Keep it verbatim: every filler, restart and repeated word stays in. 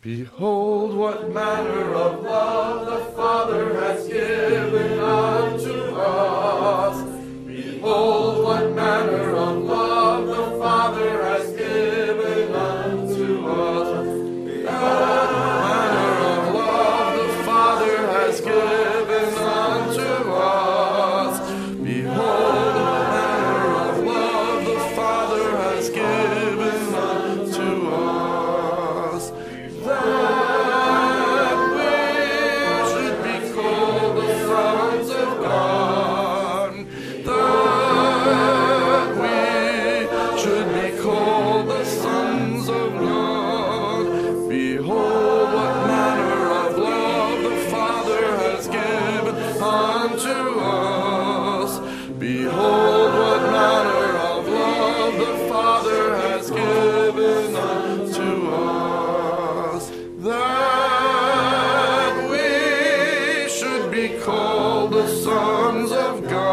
Behold, what manner of love the Father has given unto us. Behold, what manner of love the Father has given unto us. That manner of love the Father has given unto us. Behold, what manner of love the Father has given unto us. That we should be called the sons of God. That we should be called the sons of God. Behold, what manner of love the Father has given unto us. Behold, what manner of love the Father has given unto us. That we should be called the sons of God.